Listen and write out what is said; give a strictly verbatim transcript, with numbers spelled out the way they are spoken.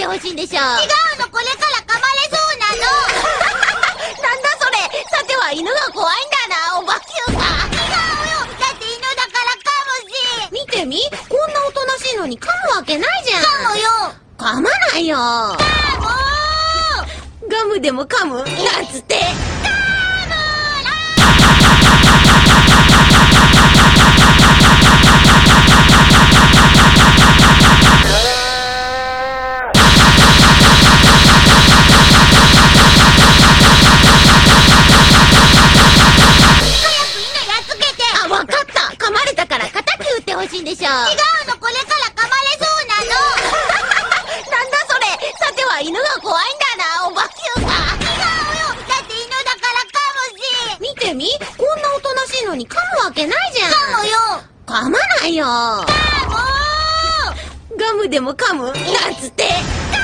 ってほしいんでしょ。違うの、これから噛まれそうなの。 なんだそれ。さては犬が怖いんだな、おばきゅうが。 違うよ。だって犬だから噛むし。 見てみ、こんなおとなしいのに噛むわけないじゃん。 噛むよ。 噛まないよ。 噛むー。 ガムでも噛むなんつって。欲しいんでしょ。違うの、これから噛まれそうなの。 なんだそれ。さては犬が怖いんだな、おばきゅうが。違うよ。 だって犬だから噛むし。 見てみ、こんなおとなしいのに噛むわけないじゃん。 噛むよ。 噛まないよ。 噛むー。 ガムでも噛むなんつって。